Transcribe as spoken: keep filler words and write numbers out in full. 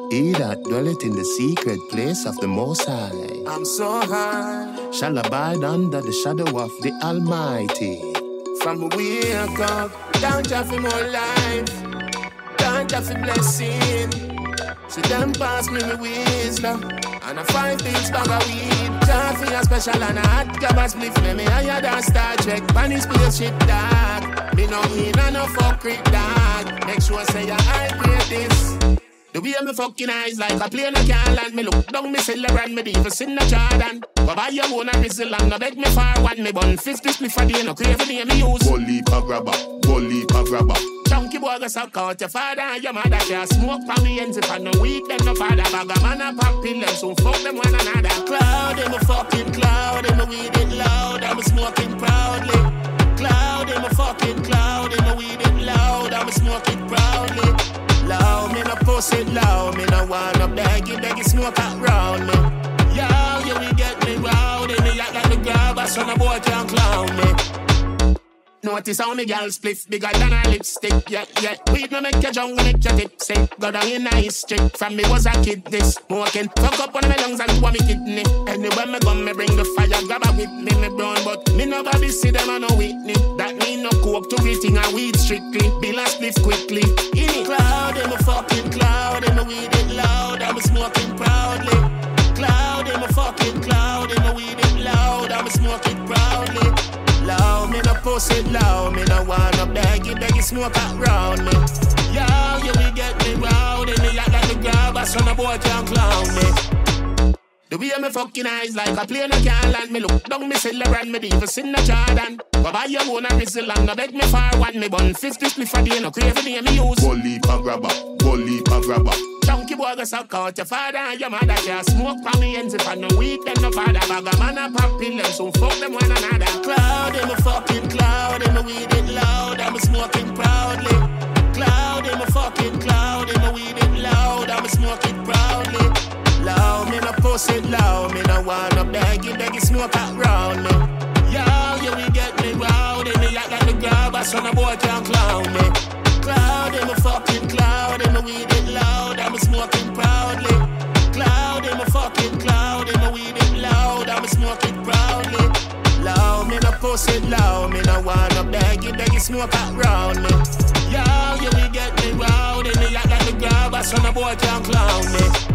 He that dwelleth in the secret place of the Most High, I'm so high, shall abide under the shadow of the Almighty. from a wake up, don't have for more life, don't have for blessing. So them pass me with wisdom, and a five things bag of weed. Coffee a special and a hot grab a spliff. Me me higher than Star Trek, pan his spaceship dog. Me no in and no fuck with dog. Make sure say you I create this. The way me fucking eyes like a plane I can't land. Me look down, me celebrate, me diva sin the Jordan. Go buy your own a whistle and no beg me for one. Me bun fifty spliff a day, no crave any me use. Bully pa grabber, bully pa grabber. Chunky boy go suck out your father and your mother. Can't smoke from the ends if I no weed, them no father. Bag a man a pop pill, them soon fuck them one another. Cloud, them a fucking cloud, them a weed it loud, I'm a smoking proudly. Cloud, them a fucking cloud, them a weed it loud, I'm a smoking proudly. Loud, me no post it loud, me no wanna beg you, beg you smoke out round me. Yo, you will get me round, and me act like the grab, so no boy can't clown me. Notice how me girl spliff bigger than her lipstick, yeah, yeah. Weed no make your jungle, make your tipsy. Go down in a history, from me was a kid this smoking. Fuck up one of my lungs and two of me kidney. Anywhere me go, me bring the fire, grab a whip me, me brown. But me no baby see them and no Whitney. That mean no coke to greeting and weed strictly. Bill and spliff quickly. In it cloud, I'm a fucking cloud, I'm a weed it loud, I'm a smoking proudly. Cloud, I'm a fucking cloud, I'm a weed it loud, I'm a smoking proudly. Loud, me no post it loud, me no wanna beg you, beg you smoke out round me. Yo, you will get me round, and me act like the grabber, so no boy can't clown me. The way me fucking eyes like a plane I can't land. Me look down, me celebrate, me diva sin the Jordan. Go buy your own a whistle and no beg me for one. Me bun fifty spliff a day, no crave any me use. Bully pa grabber, bully pa grabber. Chunky boy go suck out your father and your mother. Can't smoke from me ends if I no weed, them no father. Bag a man a pop pill, them soon fuck them one another. Cloud, them a fucking cloud, them a weed it loud, I'm a smoking proudly. Cloud, them a fucking cloud, them a weed it loud, I'm a smoking proudly. Loud, me no post it loud, me no wanna beg you, beg you smoke out round me. Yo, you will get me round, and me act like the grabber, so no boy can't clown me. Cloud, them a fucking cloud, them a weed it loud, I'm a smoking proudly. Cloud, them a fucking cloud, them a weed it loud, I'm a smoking proudly. Loud, me no post it loud, me no wanna beg you, beg you smoke out round me. Yo, you will get me round, and me act like the grabber, so no boy can't clown me.